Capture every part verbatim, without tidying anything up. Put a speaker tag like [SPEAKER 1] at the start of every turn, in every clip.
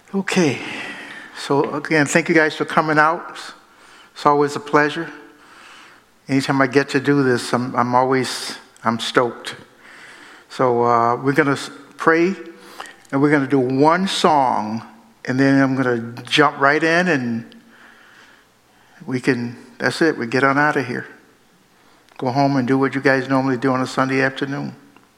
[SPEAKER 1] Okay, so again, thank you guys for coming out. It's always a pleasure. Anytime I get to do this, I'm, I'm always, I'm stoked. So uh, we're going to pray, and we're going to do one song, and then I'm going to jump right in, and we can, that's it, we get on out of here. Go home and do what you guys normally do on a Sunday afternoon.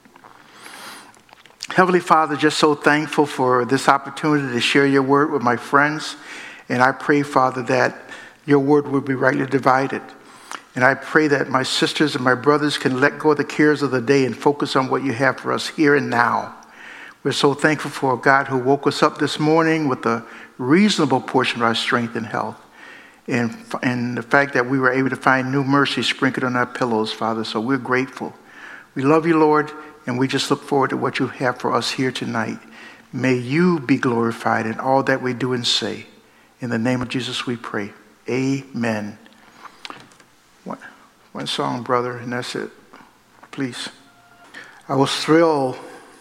[SPEAKER 1] Heavenly Father, just so thankful for this opportunity to share your word with my friends. And I pray, Father, that your word will be rightly divided. And I pray that my sisters and my brothers can let go of the cares of the day and focus on what you have for us here and now. We're so thankful for a God who woke us up this morning with a reasonable portion of our strength and health. And, and the fact that we were able to find new mercy sprinkled on our pillows, Father. So we're grateful. We love you, Lord. And we just look forward to what you have for us here tonight. May you be glorified in all that we do and say. In the name of Jesus we pray. Amen. One, one song, brother, and that's it. Please. I was thrilled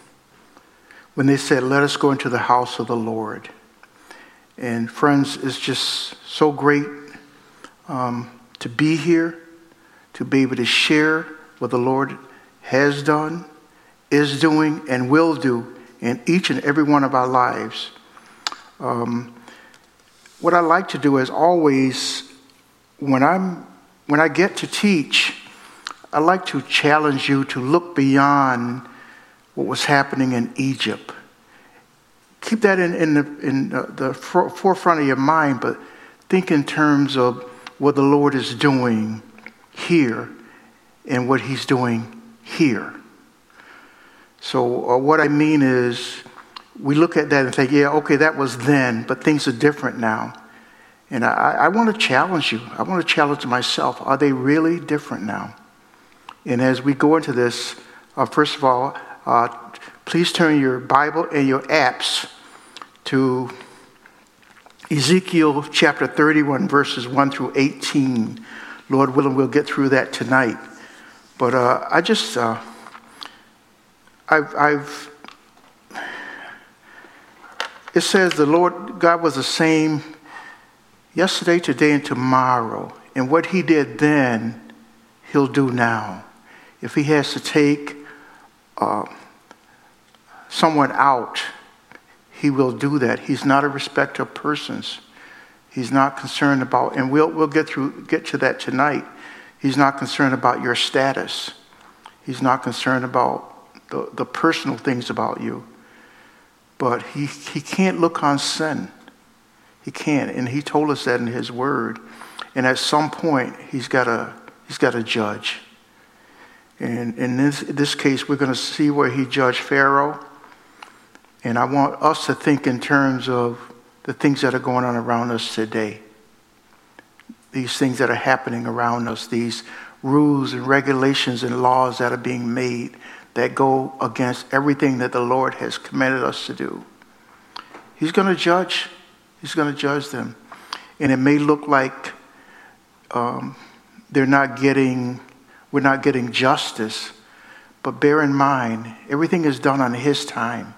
[SPEAKER 1] when they said, let us go into the house of the Lord. And friends, it's just so great um, to be here, to be able to share what the Lord has done, is doing, and will do in each and every one of our lives. Um, what I like to do is always, when I'm when I get to teach, I like to challenge you to look beyond what was happening in Egypt. Keep that in, in the in the, the forefront of your mind, but think in terms of what the Lord is doing here and what He's doing here. So uh, what I mean is, we look at that and think, yeah, okay, that was then, but things are different now. And I, I want to challenge you. I want to challenge myself. Are they really different now? And as we go into this, uh, first of all, uh, please turn your Bible and your apps to Ezekiel chapter thirty-one, verses one through eighteen. Lord willing, we'll get through that tonight. But uh, I just... Uh, I've, I've, it says the Lord God was the same yesterday, today, and tomorrow. And what he did then, he'll do now. If he has to take uh, someone out, he will do that. He's not a respecter of persons. He's not concerned about, and we'll, we'll get through, get to that tonight. He's not concerned about your status. He's not concerned about The, the personal things about you. But he, he can't look on sin. He can't. And he told us that in his word. And at some point, he's got to he's got to judge. And in this, this case, we're going to see where he judged Pharaoh. And I want us to think in terms of the things that are going on around us today. These things that are happening around us. These rules and regulations and laws that are being made that go against everything that the Lord has commanded us to do. He's going to judge. He's going to judge them. And it may look like um, they're not getting, we're not getting justice. But bear in mind, everything is done on his time.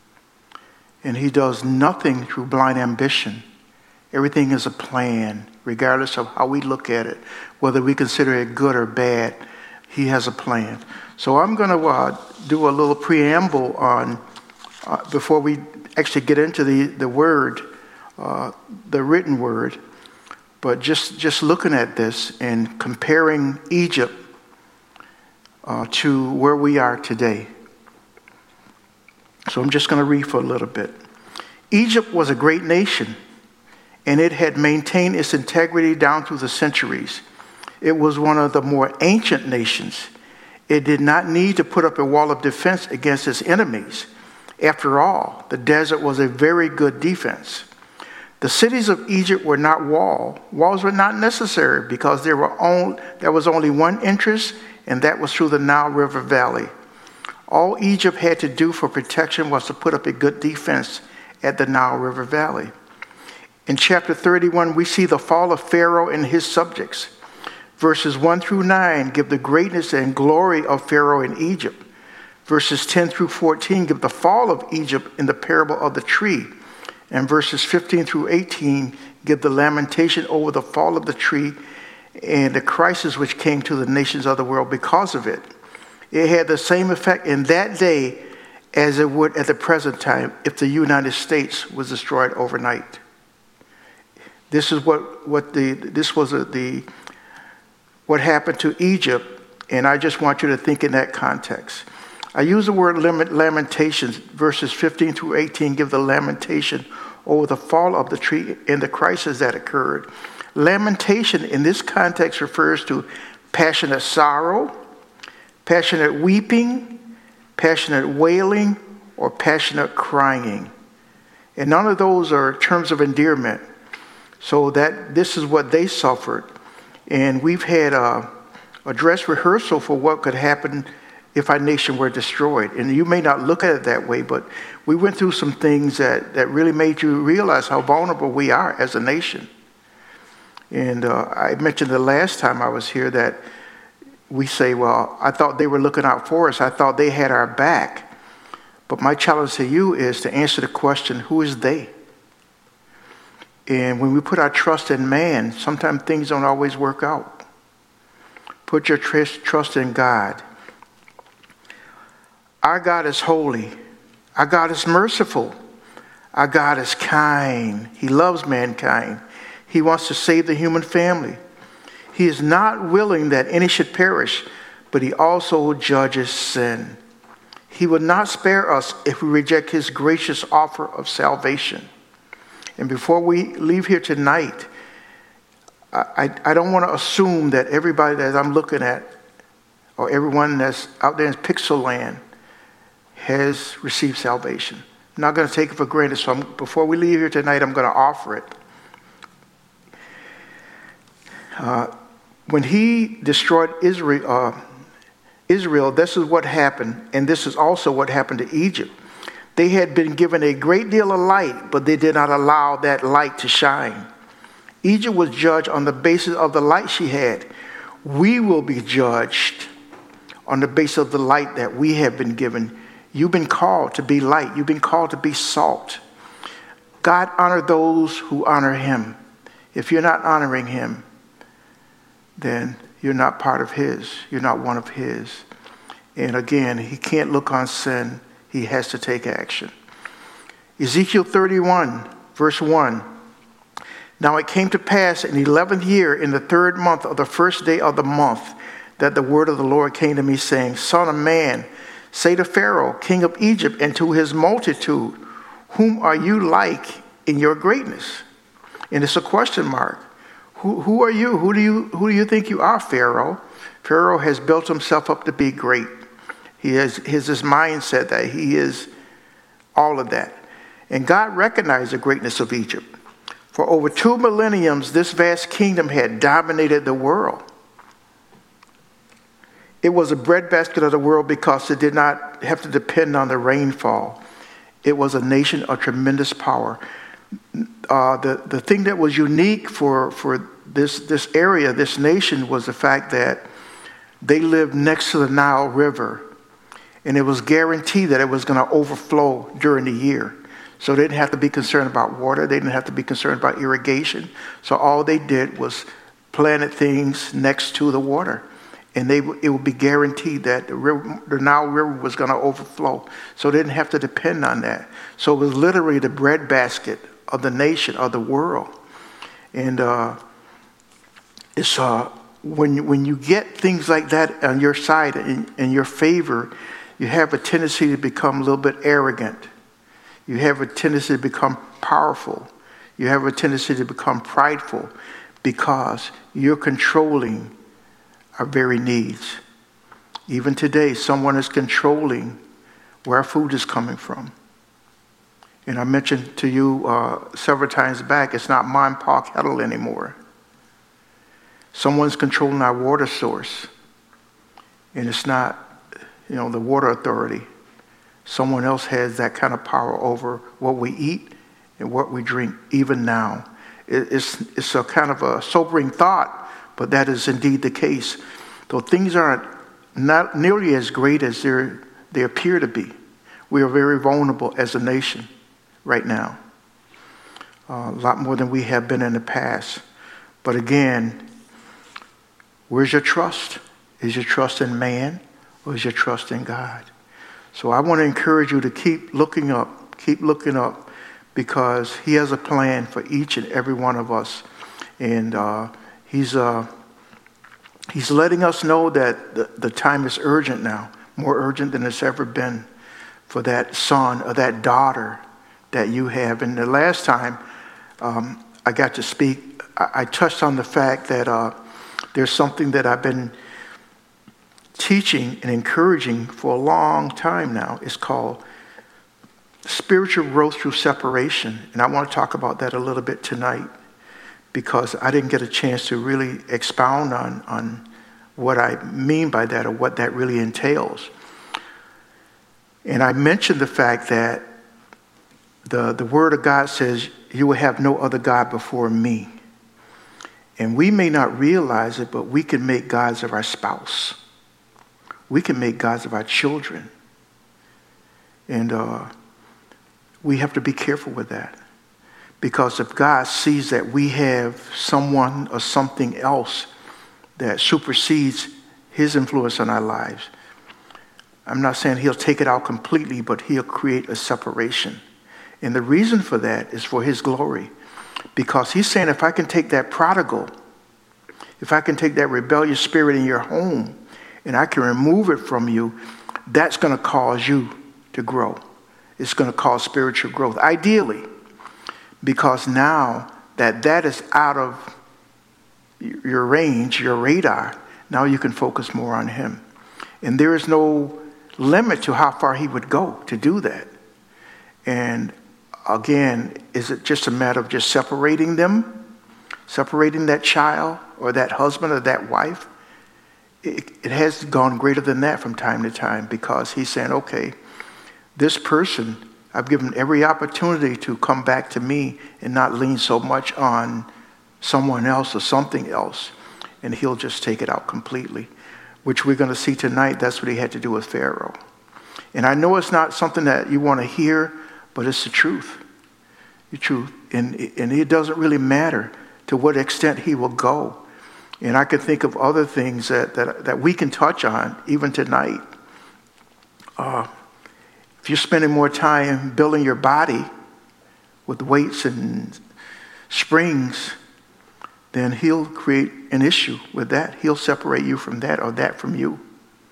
[SPEAKER 1] And he does nothing through blind ambition. Everything is a plan, regardless of how we look at it, whether we consider it good or bad. He has a plan. So I'm going to uh, do a little preamble on, uh, before we actually get into the, the word, uh, the written word, but just, just looking at this and comparing Egypt uh, to where we are today. So I'm just going to read for a little bit. Egypt was a great nation, and it had maintained its integrity down through the centuries. It was one of the more ancient nations. It did not need to put up a wall of defense against its enemies. After all, the desert was a very good defense. The cities of Egypt were not walled. Walls were not necessary because there, were only, there was only one entrance, and that was through the Nile River Valley. All Egypt had to do for protection was to put up a good defense at the Nile River Valley. In chapter thirty-one, we see the fall of Pharaoh and his subjects. Verses one through nine give the greatness and glory of Pharaoh in Egypt. Verses ten through fourteen give the fall of Egypt in the parable of the tree. And verses fifteen through eighteen give the lamentation over the fall of the tree and the crisis which came to the nations of the world because of it. It had the same effect in that day as it would at the present time if the United States was destroyed overnight. This is what, what the this was a, the what happened to Egypt, and I just want you to think in that context. I use the word lamentations. Verses fifteen through eighteen give the lamentation over the fall of the tree and the crisis that occurred. Lamentation in this context refers to passionate sorrow, passionate weeping, passionate wailing, or passionate crying. And none of those are terms of endearment. So that this is what they suffered. And we've had a, a dress rehearsal for what could happen if our nation were destroyed. And you may not look at it that way, but we went through some things that, that really made you realize how vulnerable we are as a nation. And uh, I mentioned the last time I was here that we say, well, I thought they were looking out for us. I thought they had our back. But my challenge to you is to answer the question, who is they? And when we put our trust in man, sometimes things don't always work out. Put your trust, trust in God. Our God is holy. Our God is merciful. Our God is kind. He loves mankind. He wants to save the human family. He is not willing that any should perish, but he also judges sin. He will not spare us if we reject his gracious offer of salvation. And before we leave here tonight, I, I, I don't want to assume that everybody that I'm looking at or everyone that's out there in Pixel land has received salvation. I'm not going to take it for granted. So I'm, before we leave here tonight, I'm going to offer it. Uh, when he destroyed Israel, uh, Israel, this is what happened, and this is also what happened to Egypt. They had been given a great deal of light, but they did not allow that light to shine. Egypt was judged on the basis of the light she had. We will be judged on the basis of the light that we have been given. You've been called to be light. You've been called to be salt. God honored those who honor him. If you're not honoring him, then you're not part of his. You're not one of his. And again, he can't look on sin. He has to take action. Ezekiel thirty-one, verse one. Now it came to pass in the eleventh year, in the third month of the first day of the month, that the word of the Lord came to me, saying, Son of man, say to Pharaoh, king of Egypt, and to his multitude, whom are you like in your greatness? And it's a question mark. Who, who are you? Who do you who do you think you are, Pharaoh? Pharaoh has built himself up to be great. He has his, his mindset that he is all of that. And God recognized the greatness of Egypt. For over two millenniums, this vast kingdom had dominated the world. It was a breadbasket of the world because it did not have to depend on the rainfall. It was a nation of tremendous power. Uh, the, the thing that was unique for, for this, this area, this nation, was the fact that they lived next to the Nile River. And it was guaranteed that it was going to overflow during the year. So they didn't have to be concerned about water. They didn't have to be concerned about irrigation. So all they did was planted things next to the water. And they it would be guaranteed that the, river, the Nile River was going to overflow. So they didn't have to depend on that. So it was literally the breadbasket of the nation, of the world. And uh, it's uh, when, when you get things like that on your side, in, in your favor, you have a tendency to become a little bit arrogant. You have a tendency to become powerful. You have a tendency to become prideful because you're controlling our very needs. Even today, someone is controlling where our food is coming from. And I mentioned to you uh, several times back, it's not Ma and Pa Kettle anymore. Someone's controlling our water source. And it's not, you know, the water authority. Someone else has that kind of power over what we eat and what we drink, even now. It, it's, it's a kind of a sobering thought, but that is indeed the case. Though things aren't not nearly as great as they appear to be, we are very vulnerable as a nation right now. uh, a lot more than we have been in the past. But again, where's your trust? Is your trust in man or is your trust in God? So I want to encourage you to keep looking up, keep looking up, because he has a plan for each and every one of us. And uh, he's uh, he's letting us know that the, the time is urgent now, more urgent than it's ever been for that son or that daughter that you have. And the last time um, I got to speak, I, I touched on the fact that uh, there's something that I've been teaching and encouraging for a long time now. It's called spiritual growth through separation. And I want to talk about that a little bit tonight, because I didn't get a chance to really expound on, on what I mean by that or what that really entails. And I mentioned the fact that the, the Word of God says, you will have no other God before me. And we may not realize it, but we can make gods of our spouse. We can make gods of our children. And uh, we have to be careful with that. Because if God sees that we have someone or something else that supersedes his influence on our lives, I'm not saying he'll take it out completely, but he'll create a separation. And the reason for that is for his glory. Because he's saying, if I can take that prodigal, if I can take that rebellious spirit in your home, and I can remove it from you, that's going to cause you to grow. It's going to cause spiritual growth, ideally, because now that that is out of your range, your radar, now you can focus more on him. And there is no limit to how far he would go to do that. And again, is it just a matter of just separating them, separating that child or that husband or that wife? It, it has gone greater than that from time to time, because he's saying, okay, this person, I've given every opportunity to come back to me and not lean so much on someone else or something else. And he'll just take it out completely, which we're going to see tonight. That's what he had to do with Pharaoh. And I know it's not something that you want to hear, but it's the truth. The truth. And, and it doesn't really matter to what extent he will go. And I can think of other things that, that, that we can touch on even tonight. Uh, if you're spending more time building your body with weights and springs, then he'll create an issue with that. He'll separate you from that, or that from you.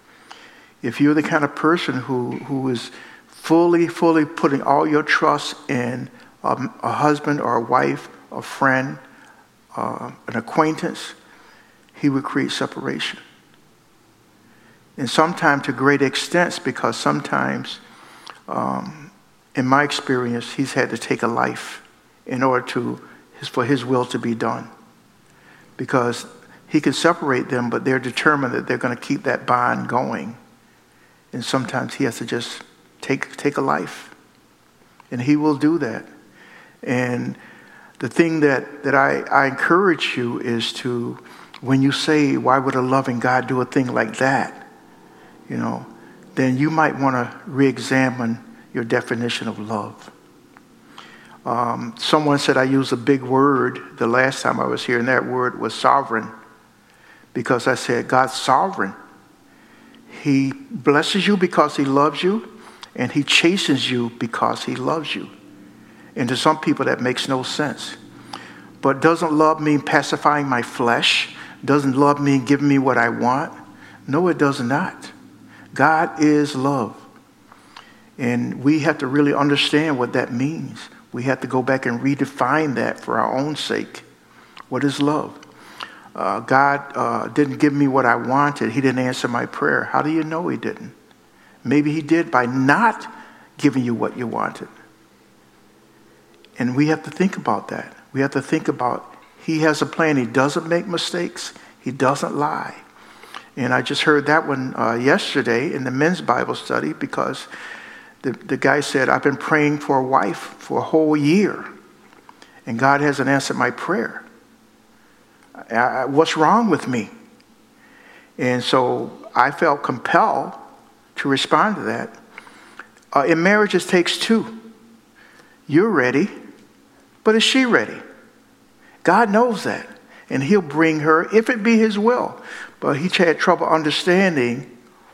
[SPEAKER 1] If you're the kind of person who, who is fully, fully putting all your trust in a, a husband or a wife, a friend, uh, an acquaintance, he would create separation. And sometimes to great extents, because sometimes, um, in my experience, he's had to take a life in order to his, for his will to be done. Because he can separate them, but they're determined that they're going to keep that bond going. And sometimes he has to just take take a life. And he will do that. And the thing that, that I, I encourage you is to, when you say, why would a loving God do a thing like that? You know, then you might want to re-examine your definition of love. Um, someone said I used a big word the last time I was here, and that word was sovereign. Because I said, God's sovereign. He blesses you because he loves you, and he chastens you because he loves you. And to some people that makes no sense. But doesn't love mean pacifying my flesh? Doesn't love mean giving me what I want? No, it does not. God is love. And we have to really understand what that means. We have to go back and redefine that for our own sake. What is love? Uh, God uh, didn't give me what I wanted. He didn't answer my prayer. How do you know he didn't? Maybe he did by not giving you what you wanted. And we have to think about that. We have to think about he has a plan. He doesn't make mistakes. He doesn't lie. And I just heard that one uh, yesterday in the men's Bible study, because the, the guy said, I've been praying for a wife for a whole year, and God hasn't answered my prayer. I, I, what's wrong with me? And so I felt compelled to respond to that. Uh, in marriage, it takes two. You're ready, But is she ready? God knows that. And he'll bring her if it be his will. But he had trouble understanding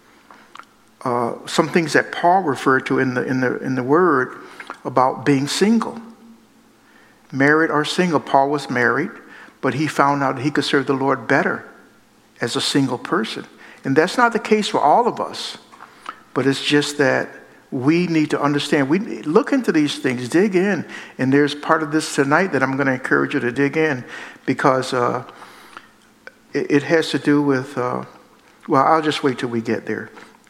[SPEAKER 1] uh, some things that Paul referred to in the, in the, in the word about being single. Married or single. Paul was married, but he found out that he could serve the Lord better as a single person. And that's not the case for all of us. But it's just that we need to understand. We look into these things, dig in. And there's part of this tonight that I'm going to encourage you to dig in, because uh, it, it has to do with, uh, well, I'll just wait till we get there.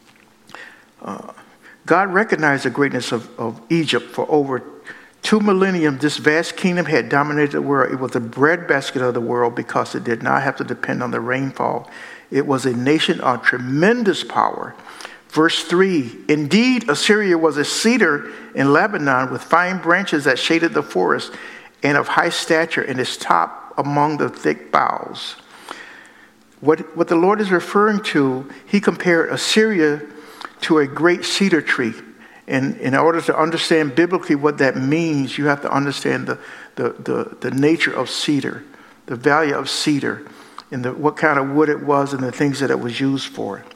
[SPEAKER 1] Uh, God recognized the greatness of, of Egypt. For over two millennium, this vast kingdom had dominated the world. It was the breadbasket of the world because it did not have to depend on the rainfall. It was a nation of tremendous power. Verse three, indeed, Assyria was a cedar in Lebanon with fine branches that shaded the forest, and of high stature, and its top among the thick boughs. What, what the Lord is referring to, he compared Assyria to a great cedar tree. And in order to understand biblically what that means, you have to understand the, the, the, the nature of cedar, the value of cedar, and the, what kind of wood it was and the things that it was used for.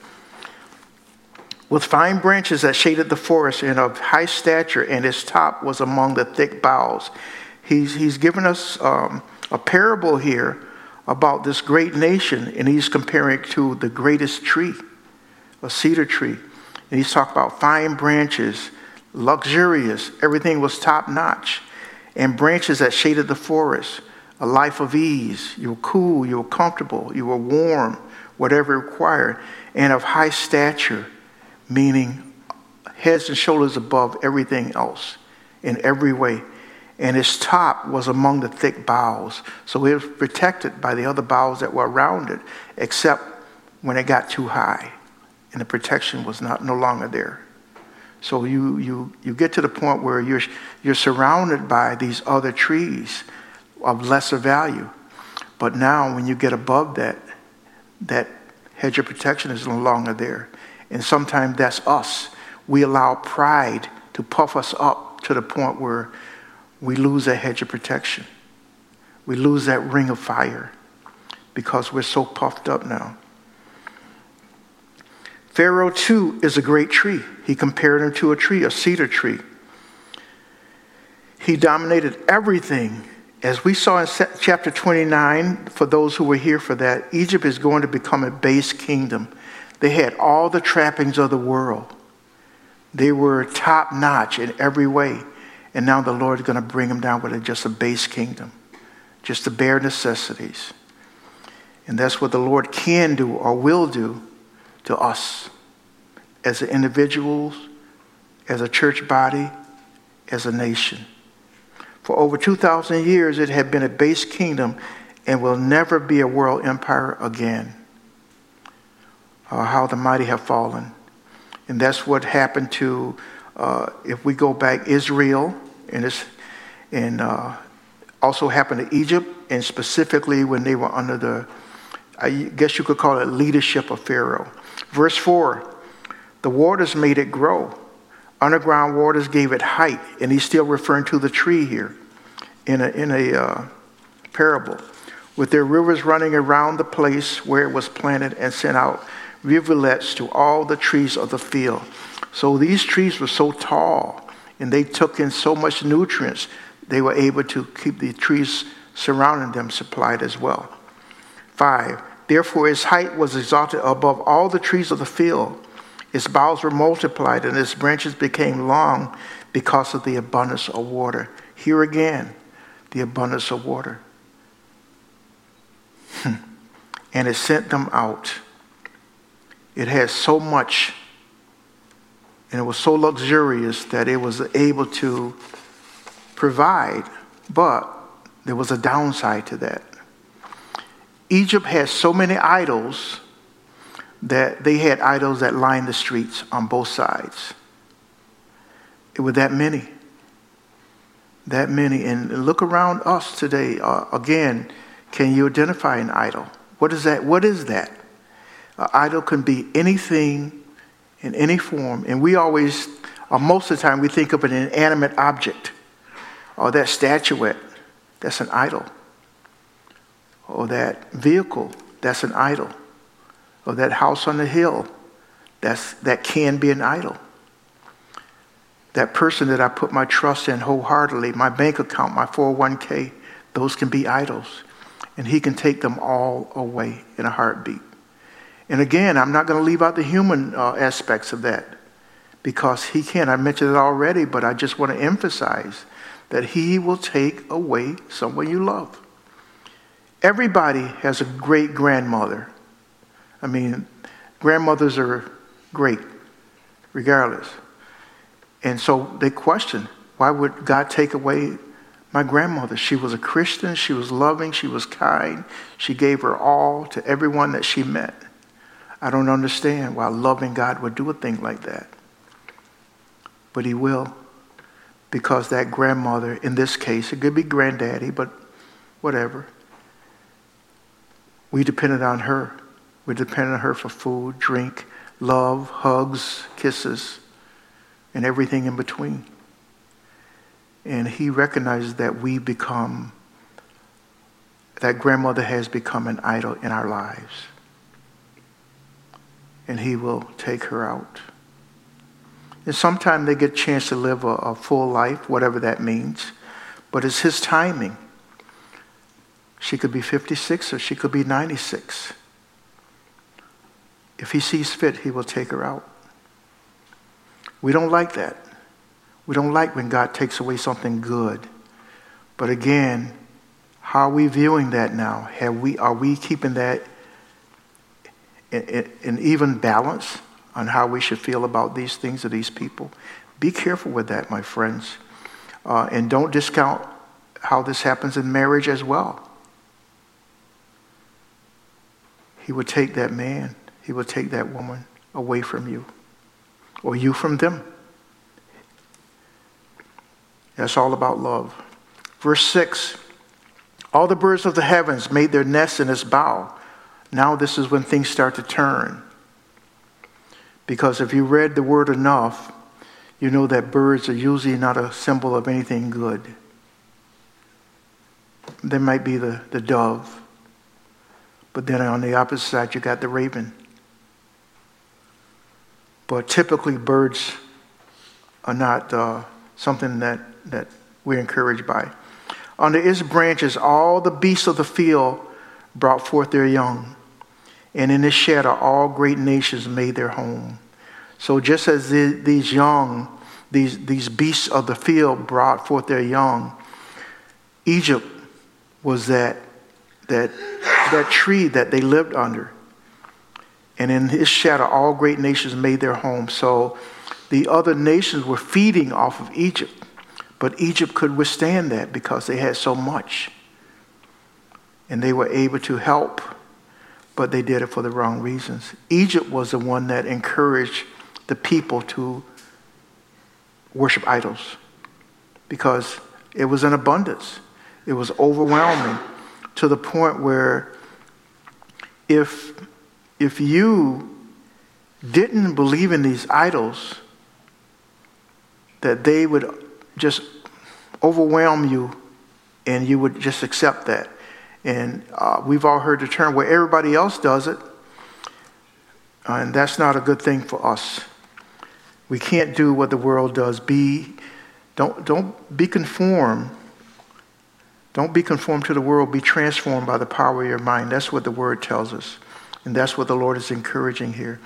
[SPEAKER 1] With fine branches that shaded the forest, and of high stature, and its top was among the thick boughs. He's, he's given us um, a parable here about this great nation, and he's comparing it to the greatest tree, a cedar tree. And he's talking about fine branches, luxurious, everything was top notch, and branches that shaded the forest, a life of ease. You were cool, you were comfortable, you were warm, whatever required, and of high stature, meaning heads and shoulders above everything else in every way. And its top was among the thick boughs. So it was protected by the other boughs that were around it, except when it got too high and the protection was not no longer there. So you you you get to the point where you're you're surrounded by these other trees of lesser value. But now when you get above that, that hedge of protection is no longer there. And sometimes that's us. We allow pride to puff us up to the point where we lose that hedge of protection. We lose that ring of fire because we're so puffed up now. Pharaoh, too, is a great tree. He compared him to a tree, a cedar tree. He dominated everything. As we saw in chapter twenty-nine, for those who were here for that, Egypt is going to become a base kingdom. They had all the trappings of the world. They were top notch in every way. And now the Lord is going to bring them down with a, just a base kingdom, just the bare necessities. And that's what the Lord can do or will do to us as individuals, as a church body, as a nation. For over two thousand years, it had been a base kingdom and will never be a world empire again. Uh, how the mighty have fallen. And that's what happened to, uh, if we go back, Israel, and, it's, and uh, also happened to Egypt, and specifically when they were under the, I guess you could call it leadership of Pharaoh. Verse four, the waters made it grow. Underground waters gave it height. And he's still referring to the tree here in a, in a uh, parable. With their rivers running around the place where it was planted and sent out rivulets to all the trees of the field. So these trees were so tall and they took in so much nutrients, they were able to keep the trees surrounding them supplied as well. Five, therefore its height was exalted above all the trees of the field. Its boughs were multiplied and its branches became long because of the abundance of water. Here again, the abundance of water. And it sent them out. It had so much, and it was so luxurious that it was able to provide, but there was a downside to that. Egypt had so many idols that they had idols that lined the streets on both sides. It was that many. That many. And look around us today. Uh, again, can you identify an idol? What is that? What is that? An idol can be anything in any form. And we always, or most of the time, we think of an inanimate object or that statuette that's an idol. Or that vehicle, that's an idol. Or that house on the hill, that's, that can be an idol. That person that I put my trust in wholeheartedly, my bank account, my four oh one k, those can be idols. And he can take them all away in a heartbeat. And again, I'm not going to leave out the human uh, aspects of that, because he can. I mentioned it already, but I just want to emphasize that he will take away someone you love. Everybody has a great grandmother. I mean, grandmothers are great, regardless. And so they question, why would God take away my grandmother? She was a Christian, she was loving, she was kind, she gave her all to everyone that she met. I don't understand why loving God would do a thing like that. But he will, because that grandmother, in this case, it could be granddaddy, but whatever. We depended on her. We depended on her for food, drink, love, hugs, kisses, and everything in between. And he recognizes that we become, that grandmother has become an idol in our lives. And he will take her out. And sometimes they get a chance to live a, a full life, whatever that means. But it's his timing. She could be fifty-six or she could be ninety-six. If he sees fit, he will take her out. We don't like that. We don't like when God takes away something good. But again, how are we viewing that now? Have we, are we keeping that an even balance on how we should feel about these things or these people? Be careful with that, my friends. Uh, and don't discount how this happens in marriage as well. He would take that man, he would take that woman away from you, or you from them. That's all about love. Verse six, all the birds of the heavens made their nests in his bough. Now this is when things start to turn. Because if you read the word enough, you know that birds are usually not a symbol of anything good. They might be the, the dove. But then on the opposite side, you got the raven. But typically birds are not uh, something that, that we're encouraged by. Under its branches, all the beasts of the field brought forth their young. And in his shadow, all great nations made their home. So just as the, these young, these, these beasts of the field brought forth their young, Egypt was that, that, that tree that they lived under. And in his shadow, all great nations made their home. So the other nations were feeding off of Egypt. But Egypt could withstand that because they had so much. And they were able to help. But they did it for the wrong reasons. Egypt was the one that encouraged the people to worship idols because it was in abundance. It was overwhelming to the point where if, if you didn't believe in these idols, that they would just overwhelm you and you would just accept that. And uh, we've all heard the term where everybody else does it. Uh, and that's not a good thing for us. We can't do what the world does. Be, don't, don't be conformed. Don't be conformed to the world. Be transformed by the power of your mind. That's what the word tells us. And that's what the Lord is encouraging here.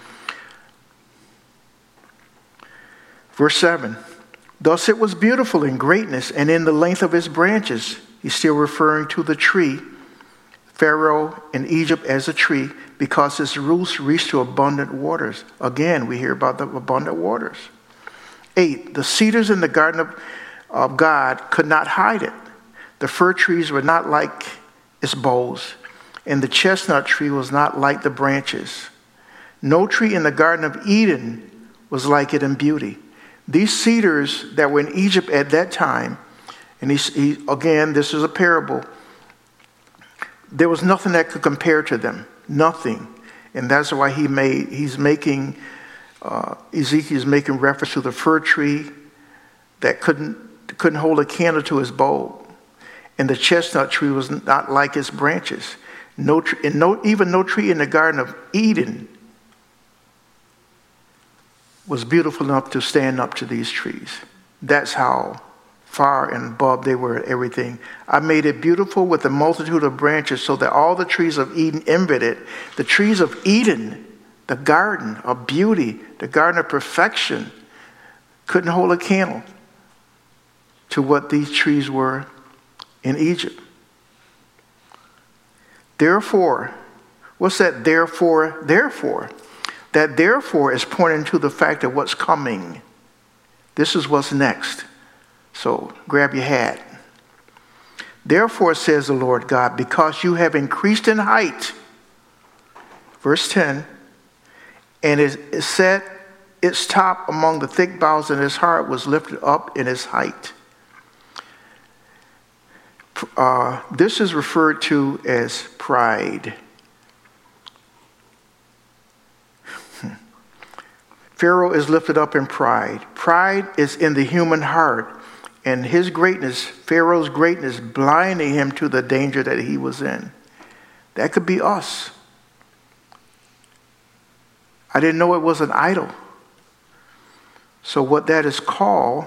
[SPEAKER 1] Verse seven. Thus it was beautiful in greatness and in the length of its branches. He's still referring to the tree. Pharaoh in Egypt as a tree, because its roots reached to abundant waters. Again, we hear about the abundant waters. Eight, the cedars in the garden of, of God could not hide it. The fir trees were not like its boughs, and the chestnut tree was not like the branches. No tree in the Garden of Eden was like it in beauty. These cedars that were in Egypt at that time, and he, he, again, this is a parable, there was nothing that could compare to them. Nothing. And that's why he made, he's making, uh, Ezekiel's making reference to the fir tree that couldn't, couldn't hold a candle to his bowl. And the chestnut tree was not like its branches. No, tr- and no, even no tree in the Garden of Eden was beautiful enough to stand up to these trees. That's how far and above they were at everything. I made it beautiful with a multitude of branches so that all the trees of Eden envied it. The trees of Eden, the garden of beauty, the garden of perfection, couldn't hold a candle to what these trees were in Egypt. Therefore, what's that therefore, therefore? That therefore is pointing to the fact of what's coming. This is what's next. So grab your hat. Therefore, says the Lord God, because you have increased in height, verse ten, and it set its top among the thick boughs, and his heart was lifted up in its height. Uh, this is referred to as pride. Pharaoh is lifted up in pride. Pride is in the human heart, and his greatness, Pharaoh's greatness, blinding him to the danger that he was in. That could be us. I didn't know it was an idol. So what that is called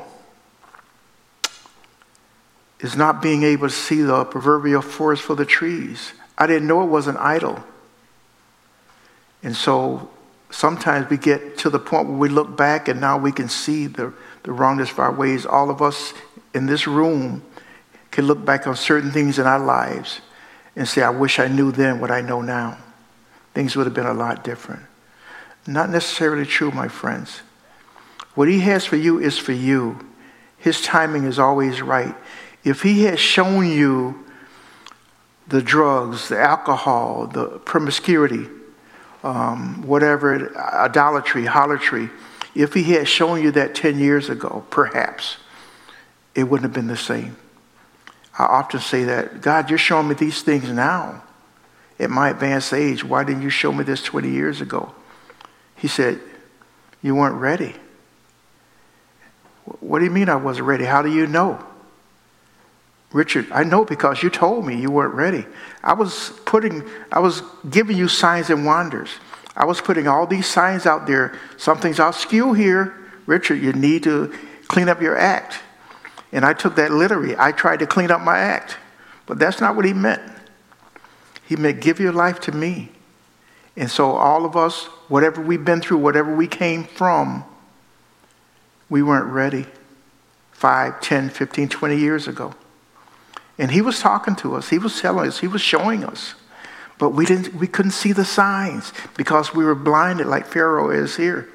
[SPEAKER 1] is not being able to see the proverbial forest for the trees. I didn't know it was an idol. And so sometimes we get to the point where we look back and now we can see the, the wrongness of our ways. All of us in this room can look back on certain things in our lives and say, I wish I knew then what I know now. Things would have been a lot different. Not necessarily true, my friends. What he has for you is for you. His timing is always right. If he has shown you the drugs, the alcohol, the promiscuity, um, whatever, idolatry, harlotry, if he had shown you that ten years ago, perhaps, it wouldn't have been the same. I often say that, God, you're showing me these things now at my advanced age. Why didn't you show me this twenty years ago? He said, you weren't ready. What do you mean I wasn't ready? How do you know? Richard, I know because you told me you weren't ready. I was putting, I was giving you signs and wonders. I was putting all these signs out there. Something's askew here. Richard, you need to clean up your act. And I took that literally. I tried to clean up my act. But that's not what he meant. He meant give your life to me. And so all of us, whatever we've been through, whatever we came from, we weren't ready five, ten, fifteen, twenty years ago. And he was talking to us. He was telling us. He was showing us. But we didn't. We couldn't see the signs because we were blinded like Pharaoh is here.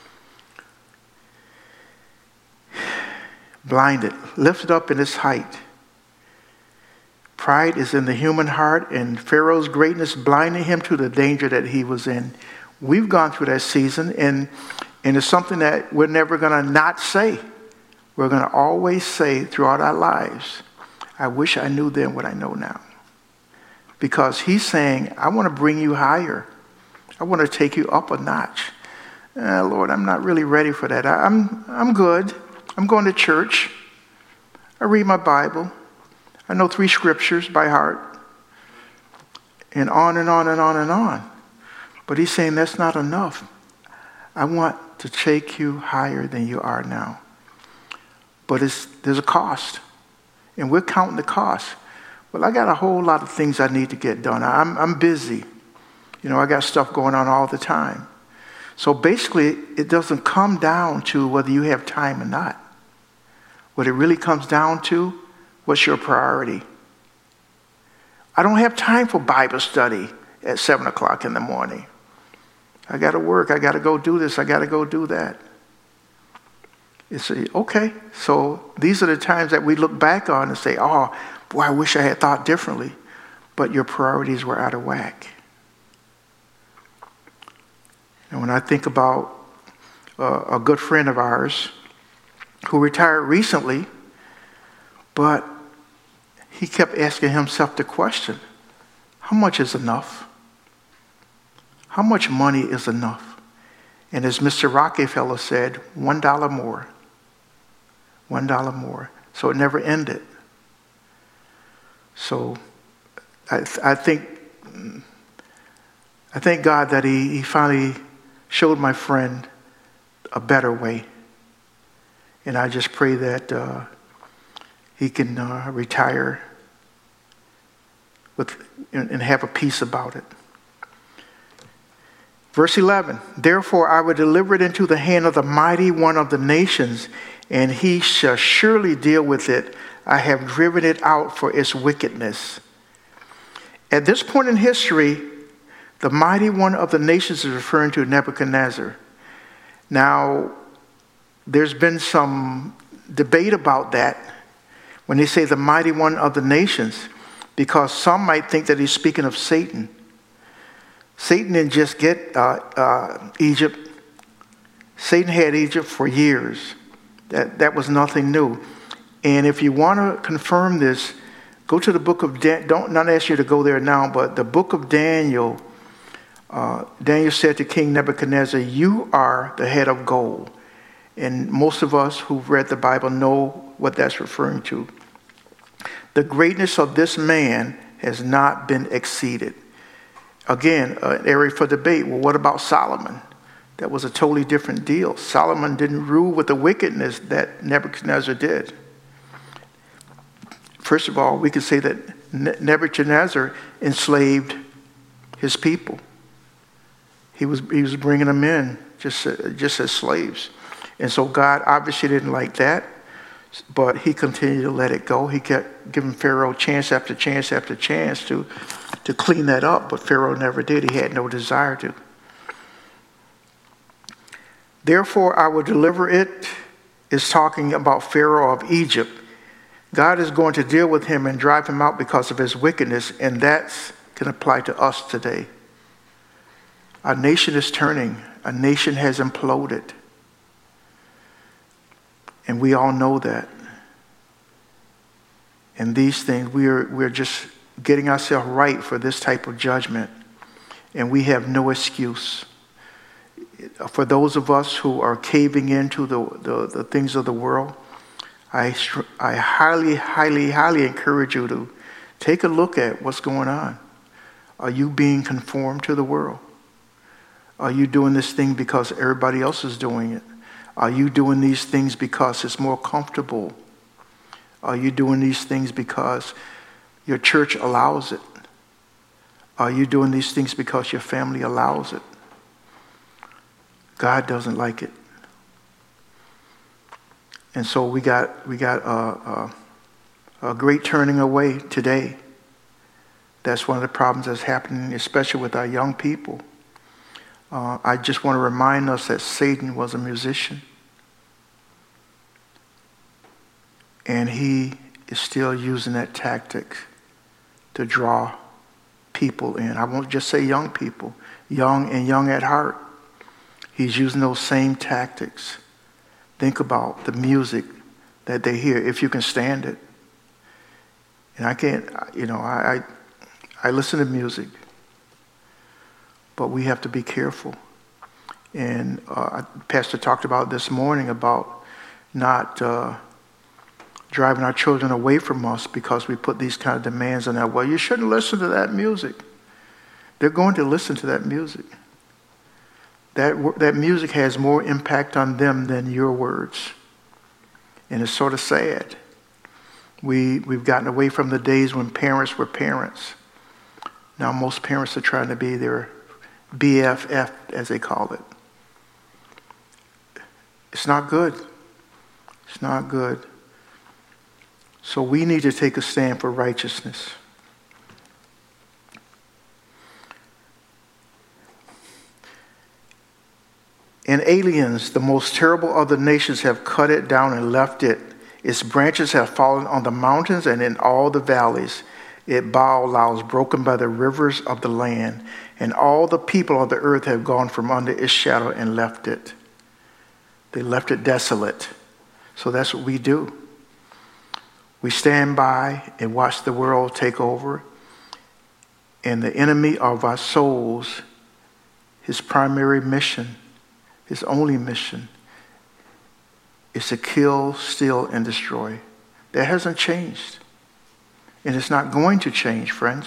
[SPEAKER 1] Blinded, lifted up in his height. Pride is in the human heart, and Pharaoh's greatness blinded him to the danger that he was in. We've gone through that season, and, and it's something that we're never going to not say. We're going to always say throughout our lives, I wish I knew then what I know now. Because he's saying, I want to bring you higher. I want to take you up a notch. Eh, Lord, I'm not really ready for that. I, I'm, I'm good. I'm going to church. I read my Bible. I know three scriptures by heart. And on and on and on and on. But he's saying that's not enough. I want to take you higher than you are now. But it's, there's a cost. And we're counting the cost. Well, I got a whole lot of things I need to get done. I'm, I'm busy. You know, I got stuff going on all the time. So basically, it doesn't come down to whether you have time or not. What it really comes down to, what's your priority? I don't have time for Bible study at seven o'clock in the morning. I got to work. I got to go do this. I got to go do that. It's a, okay, so these are the times that we look back on and say, oh, boy, I wish I had thought differently. But your priorities were out of whack. And when I think about uh, a good friend of ours who retired recently, but he kept asking himself the question, how much is enough? How much money is enough? And as Mister Rockefeller said, one dollar more. One dollar more. So it never ended. so I, I think I thank God that he, he finally showed my friend a better way. And I just pray that uh, he can uh, retire with and, and have a peace about it. Verse eleven, therefore I will deliver it into the hand of the mighty one of the nations, and he shall surely deal with it. I have driven it out for its wickedness. At this point in history, the mighty one of the nations is referring to Nebuchadnezzar. Now, there's been some debate about that when they say the mighty one of the nations, because some might think that he's speaking of Satan. Satan didn't just get uh, uh, Egypt. Satan had Egypt for years. That, that was nothing new. And if you want to confirm this, go to the book of Daniel. Don't not ask you to go there now, but the book of Daniel. Uh, Daniel said to King Nebuchadnezzar, you are the head of gold. And most of us who've read the Bible know what that's referring to. The greatness of this man has not been exceeded. Again, an area for debate. Well, what about Solomon? That was a totally different deal. Solomon didn't rule with the wickedness that Nebuchadnezzar did. First of all, we could say that Nebuchadnezzar enslaved his people. He was he was bringing them in just, just as slaves. And so God obviously didn't like that, but he continued to let it go. He kept giving Pharaoh chance after chance after chance to, to clean that up, but Pharaoh never did. He had no desire to. Therefore, I will deliver it is talking about Pharaoh of Egypt. God is going to deal with him and drive him out because of his wickedness, and that can apply to us today. Our nation is turning. Our nation has imploded. And we all know that. And these things, we are, we're just getting ourselves right for this type of judgment. And we have no excuse. For those of us who are caving into the, the, the things of the world, I, I highly, highly, highly encourage you to take a look at what's going on. Are you being conformed to the world? Are you doing this thing because everybody else is doing it? Are you doing these things because it's more comfortable? Are you doing these things because your church allows it? Are you doing these things because your family allows it? God doesn't like it. And so we got we got a, a, a great turning away today. That's one of the problems that's happening, especially with our young people. Uh, I just want to remind us that Satan was a musician. And he is still using that tactic to draw people in. I won't just say young people, young and young at heart. He's using those same tactics. Think about the music that they hear, if you can stand it. And I can't, you know, I I, I listen to music. But we have to be careful. And uh, Pastor talked about this morning about not uh, driving our children away from us because we put these kind of demands on them. Well, you shouldn't listen to that music. They're going to listen to that music. That, that music has more impact on them than your words. And it's sort of sad. We, we've gotten away from the days when parents were parents. Now most parents are trying to be their B F F, as they call it. It's not good. It's not good. So we need to take a stand for righteousness. And aliens, the most terrible of the nations, have cut it down and left it. Its branches have fallen on the mountains and in all the valleys. It bow lows broken by the rivers of the land. And all the people of the earth have gone from under its shadow and left it. They left it desolate. So that's what we do. We stand by and watch the world take over. And the enemy of our souls, his primary mission, his only mission, is to kill, steal, and destroy. That hasn't changed. And it's not going to change, friends.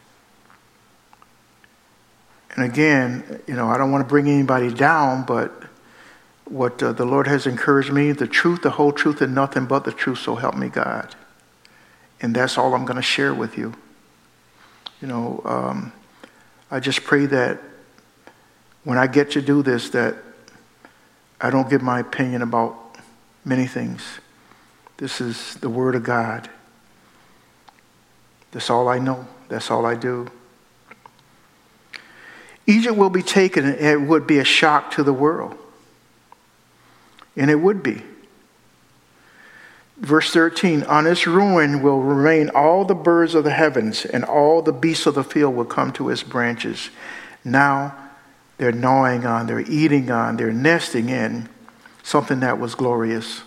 [SPEAKER 1] And again, you know, I don't want to bring anybody down, but what uh, the Lord has encouraged me, the truth, the whole truth, and nothing but the truth, so help me God. And that's all I'm going to share with you. You know, um, I just pray that when I get to do this, that I don't give my opinion about many things. This is the Word of God. That's all I know. That's all I do. Egypt will be taken, and it would be a shock to the world. And it would be. Verse thirteen, on its ruin will remain all the birds of the heavens, and all the beasts of the field will come to its branches. Now they're gnawing on, they're eating on, they're nesting in something that was glorious.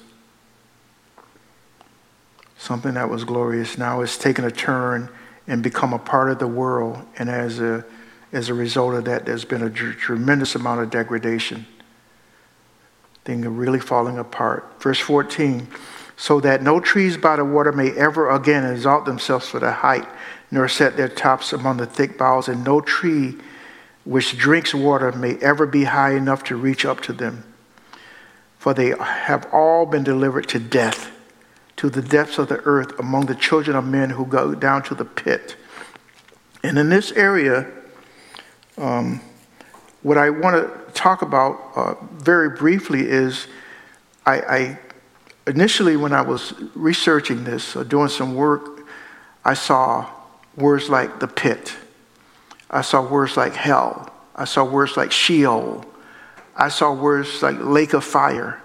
[SPEAKER 1] Something that was glorious. Now it's taken a turn and become a part of the world. And as a, as a result of that, there's been a tr- tremendous amount of degradation. Things are really falling apart. Verse fourteen, so that no trees by the water may ever again exalt themselves for their height, nor set their tops among the thick boughs, and no tree which drinks water may ever be high enough to reach up to them. For they have all been delivered to death, to the depths of the earth, among the children of men who go down to the pit. And in this area, um, what I want to talk about uh, very briefly is I, I initially, when I was researching this, uh, doing some work, I saw words like the pit. I saw words like hell. I saw words like Sheol. I saw words like lake of fire.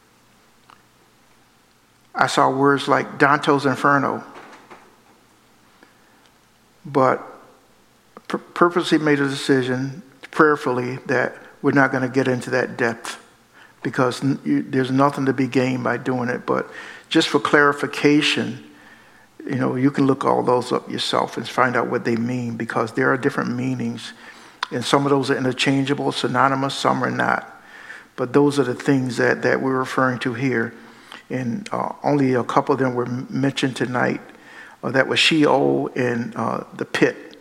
[SPEAKER 1] I saw words like Dante's Inferno. But pur- purposely made a decision prayerfully that we're not going to get into that depth because n- you, there's nothing to be gained by doing it. But just for clarification, you know, you can look all those up yourself and find out what they mean because there are different meanings. And some of those are interchangeable, synonymous, some are not. But those are the things that, that we're referring to here. And uh, only a couple of them were mentioned tonight. Uh, that was Sheol and uh, the pit.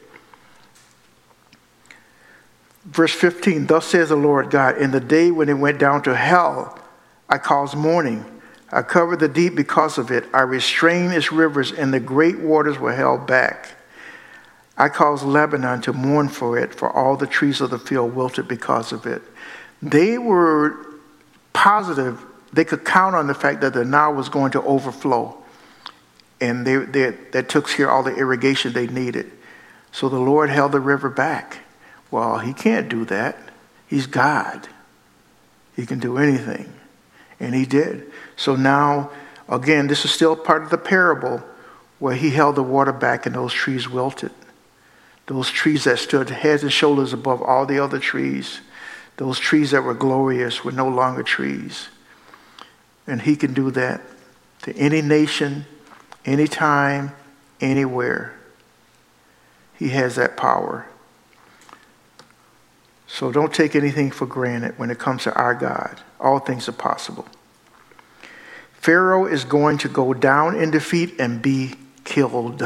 [SPEAKER 1] Verse fifteen, thus says the Lord God, in the day when it went down to hell, I caused mourning. I covered the deep because of it. I restrained its rivers, and the great waters were held back. I caused Lebanon to mourn for it, for all the trees of the field wilted because of it. They were positive. They could count on the fact that the Nile was going to overflow. And they, they, that took care of all the irrigation they needed. So the Lord held the river back. Well, he can't do that. He's God. He can do anything. And he did. So now, again, this is still part of the parable where he held the water back and those trees wilted. Those trees that stood heads and shoulders above all the other trees. Those trees that were glorious were no longer trees. And he can do that to any nation, anytime, anywhere. He has that power. So don't take anything for granted when it comes to our God. All things are possible. Pharaoh is going to go down in defeat and be killed.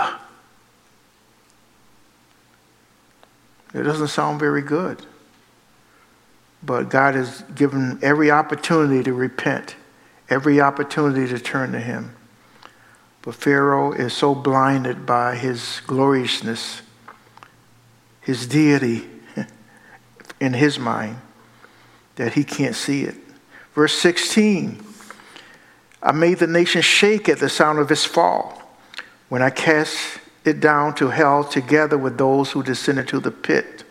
[SPEAKER 1] It doesn't sound very good. But God has given every opportunity to repent, every opportunity to turn to him. But Pharaoh is so blinded by his gloriousness, his deity in his mind, that he can't see it. Verse sixteen, I made the nation shake at the sound of its fall, when I cast it down to hell together with those who descended to the pit.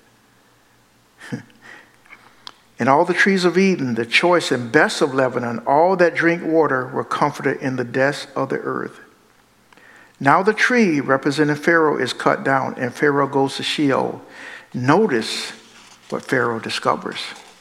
[SPEAKER 1] And all the trees of Eden, the choice and best of Lebanon, all that drink water, were comforted in the depths of the earth. Now the tree representing Pharaoh is cut down, and Pharaoh goes to Sheol. Notice what Pharaoh discovers.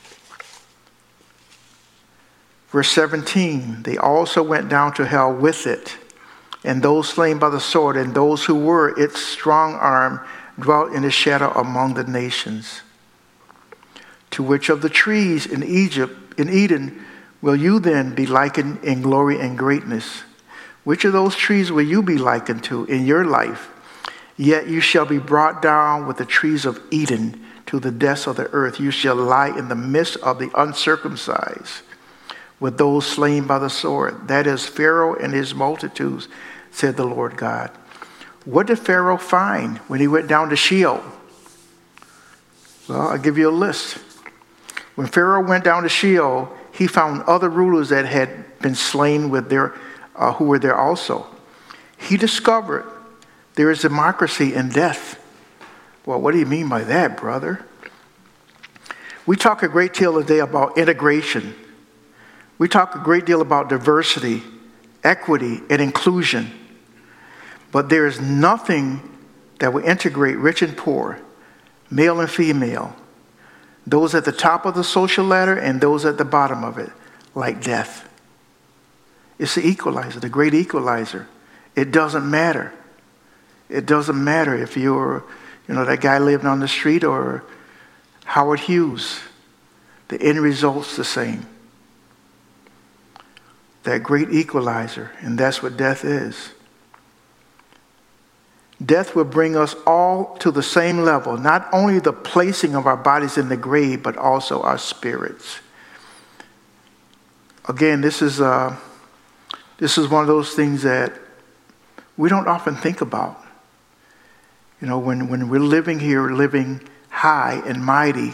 [SPEAKER 1] Verse seventeen, they also went down to hell with it, and those slain by the sword, and those who were its strong arm dwelt in the shadow among the nations. To which of the trees in Egypt, in Eden, will you then be likened in glory and greatness? Which of those trees will you be likened to in your life? Yet you shall be brought down with the trees of Eden to the depths of the earth. You shall lie in the midst of the uncircumcised, with those slain by the sword. That is Pharaoh and his multitudes, said the Lord God. What did Pharaoh find when he went down to Sheol? Well, I'll give you a list. When Pharaoh went down to Sheol, he found other rulers that had been slain with their, uh, who were there also. He discovered there is democracy in death. Well, what do you mean by that, brother? We talk a great deal today about integration. We talk a great deal about diversity, equity, and inclusion. But there is nothing that will integrate rich and poor, male and female, those at the top of the social ladder and those at the bottom of it, like death. It's the equalizer, the great equalizer. It doesn't matter. It doesn't matter if you're, you know, that guy living on the street or Howard Hughes. The end result's the same. That great equalizer, and that's what death is. Death will bring us all to the same level, not only the placing of our bodies in the grave, but also our spirits. Again, this is uh, this is one of those things that we don't often think about. You know, when, when we're living here, living high and mighty,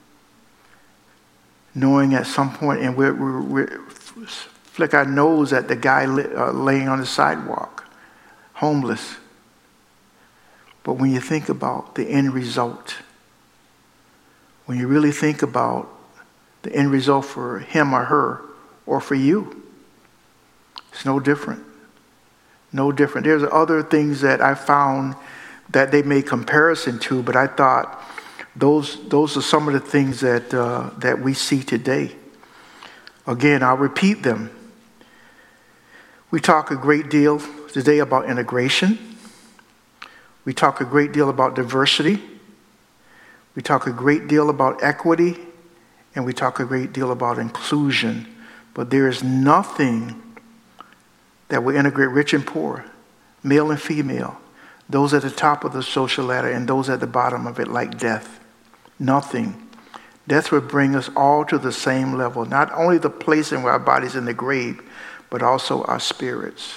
[SPEAKER 1] knowing at some point, and we're, we're, we're flick our nose at the guy li- uh, laying on the sidewalk, homeless. But when you think about the end result, when you really think about the end result for him or her, or for you, it's no different. No different. There's other things that I found that they made comparison to, but I thought those those are some of the things that uh, that we see today. Again, I'll repeat them. We talk a great deal today about integration. We talk a great deal about diversity. We talk a great deal about equity. And we talk a great deal about inclusion. But there is nothing that will integrate rich and poor, male and female, those at the top of the social ladder and those at the bottom of it, like death. Nothing. Death will bring us all to the same level, not only the placing of our bodies in the grave, but also our spirits.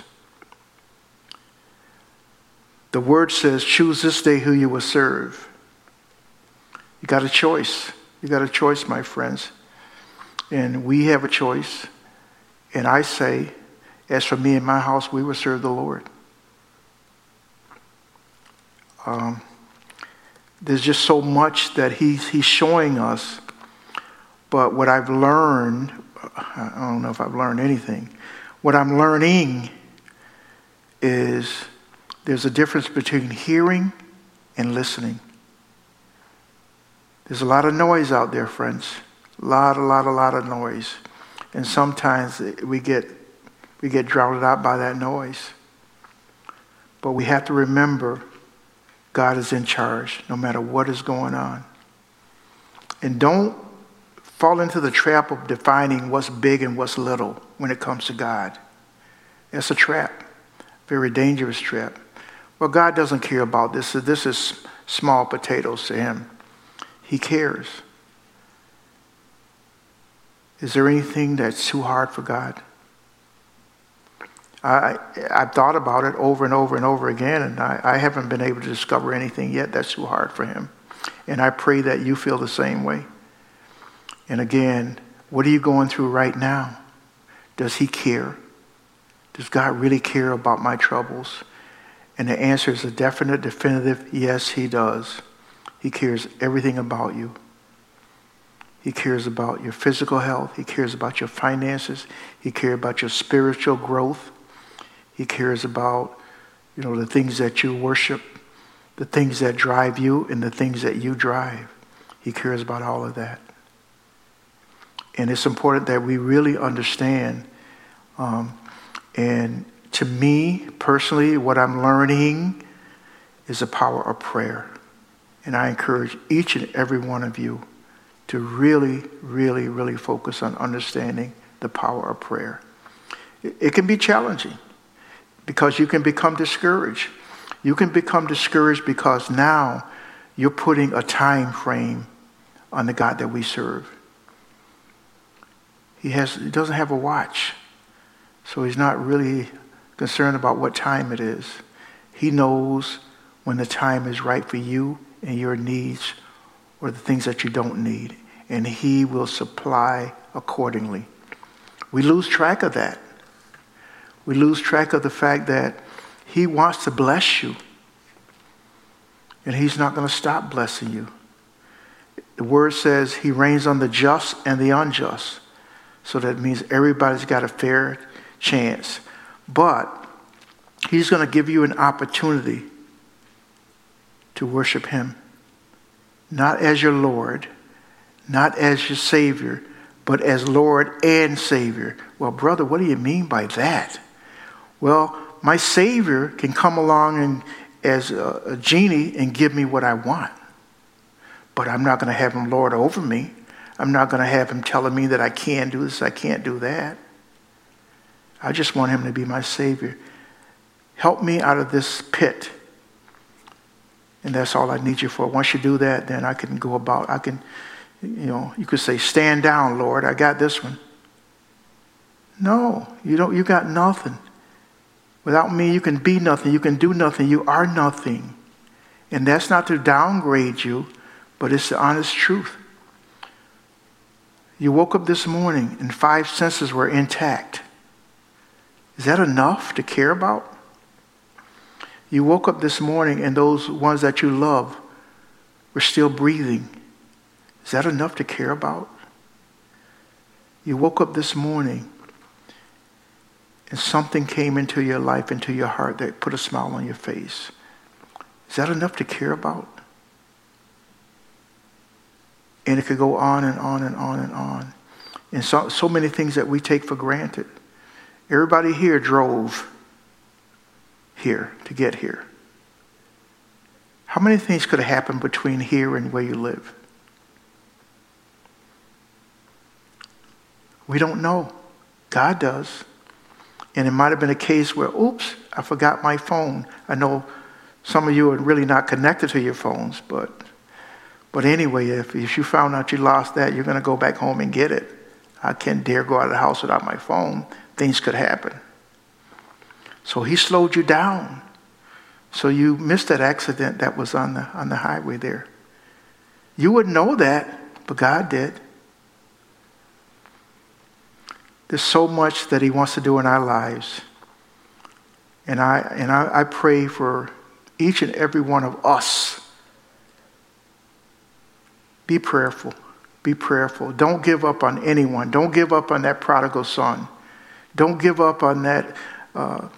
[SPEAKER 1] The word says, choose this day who you will serve. You got a choice. You got a choice, my friends. And we have a choice. And I say, as for me and my house, we will serve the Lord. Um, there's just so much that he's, he's showing us. But what I've learned, I don't know if I've learned anything. What I'm learning is there's a difference between hearing and listening. There's a lot of noise out there, friends. A lot, a lot, a lot of noise. And sometimes we get we get drowned out by that noise. But we have to remember God is in charge no matter what is going on. And don't fall into the trap of defining what's big and what's little when it comes to God. It's a trap, very dangerous trap. Well, God doesn't care about this. This is small potatoes to him. He cares. Is there anything that's too hard for God? I, I've thought about it over and over and over again, and I, I haven't been able to discover anything yet that's too hard for him. And I pray that you feel the same way. And again, what are you going through right now? Does he care? Does God really care about my troubles? And the answer is a definite, definitive, yes, he does. He cares everything about you. He cares about your physical health. He cares about your finances. He cares about your spiritual growth. He cares about, you know, the things that you worship, the things that drive you, and the things that you drive. He cares about all of that. And it's important that we really understand. Um, and to me, personally, what I'm learning is the power of prayer. And I encourage each and every one of you to really, really, really focus on understanding the power of prayer. It, it can be challenging. because you can become discouraged. You can become discouraged because now you're putting a time frame on the God that we serve. He has, he doesn't have a watch, so he's not really concerned about what time it is. He knows when the time is right for you and your needs or the things that you don't need, and he will supply accordingly. We lose track of that. We lose track of the fact that he wants to bless you, and he's not going to stop blessing you. The word says he reigns on the just and the unjust. So that means everybody's got a fair chance. But he's going to give you an opportunity to worship him. Not as your Lord, not as your Savior, but as Lord and Savior. Well, brother, what do you mean by that? Well, my Savior can come along and as a, a genie and give me what I want. But I'm not going to have him lord over me. I'm not going to have him telling me that I can't do this, I can't do that. I just want him to be my Savior. Help me out of this pit. And that's all I need you for. Once you do that, then I can go about, I can, you know, you could say, stand down, Lord, I got this one. No, you don't, you got nothing. Without me, you can be nothing, you can do nothing, you are nothing. And that's not to downgrade you, but it's the honest truth. You woke up this morning and five senses were intact. Is that enough to care about? You woke up this morning and those ones that you love were still breathing. Is that enough to care about? You woke up this morning and something came into your life, into your heart that put a smile on your face. Is that enough to care about? And it could go on and on and on and on. And so, so many things that we take for granted. Everybody here drove here to get here. How many things could have happened between here and where you live? We don't know. God does. And it might have been a case where, oops, I forgot my phone. I know some of you are really not connected to your phones, but But anyway, if, if you found out you lost that, you're going to go back home and get it. I can't dare go out of the house without my phone. Things could happen. So he slowed you down. So you missed that accident that was on the, on the highway there. You wouldn't know that, but God did. There's so much that he wants to do in our lives. And I, and I, I pray for each and every one of us. Be prayerful. Be prayerful. Don't give up on anyone. Don't give up on that prodigal son. Don't give up on that uh,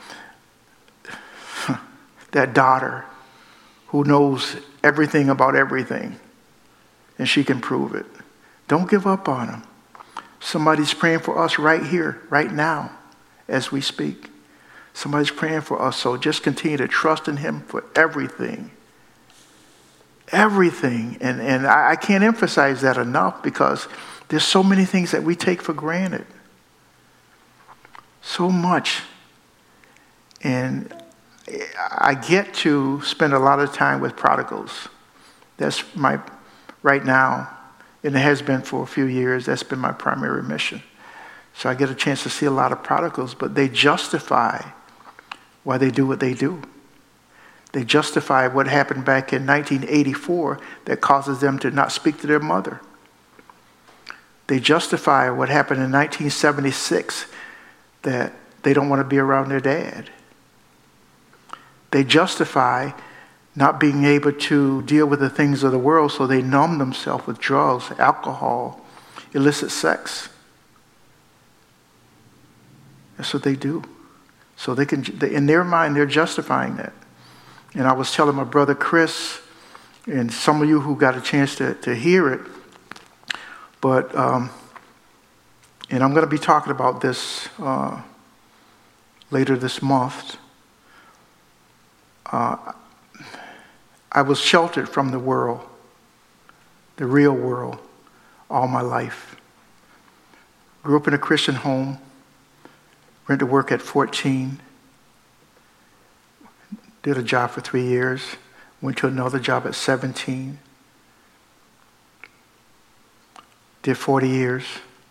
[SPEAKER 1] that daughter who knows everything about everything, and she can prove it. Don't give up on them. Somebody's praying for us right here, right now, as we speak. Somebody's praying for us, so just continue to trust in him for everything. Everything. And, and I, I can't emphasize that enough because there's so many things that we take for granted. So much. And I get to spend a lot of time with prodigals. That's my, right now, and it has been for a few years, that's been my primary mission. So I get a chance to see a lot of prodigals, but they justify why they do what they do. They justify what happened back in nineteen eighty-four that causes them to not speak to their mother. They justify what happened in nineteen seventy-six that they don't want to be around their dad. They justify not being able to deal with the things of the world, so they numb themselves with drugs, alcohol, illicit sex. That's what they do. So they can, in their mind, they're justifying that. And I was telling my brother Chris, and some of you who got a chance to, to hear it, but, um, and I'm going to be talking about this uh, later this month. Uh, I was sheltered from the world, the real world, all my life. Grew up in a Christian home, went to work at fourteen. Did a job for three years. Went to another job at seventeen. Did forty years.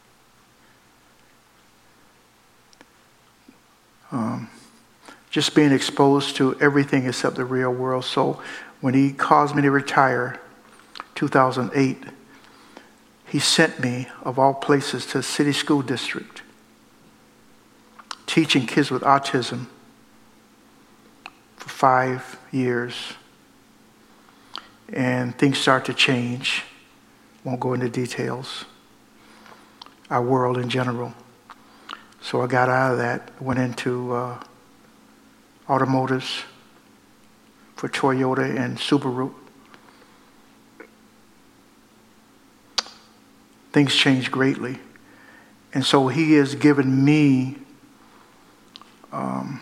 [SPEAKER 1] Um, just being exposed to everything except the real world. So when he caused me to retire, two thousand eight, he sent me, of all places, to the city school district, teaching kids with autism for five years. And things start to change. Won't go into details. Our world in general. So I got out of that, went into uh, automotives for Toyota and Subaru. Things changed greatly. And so he has given me um,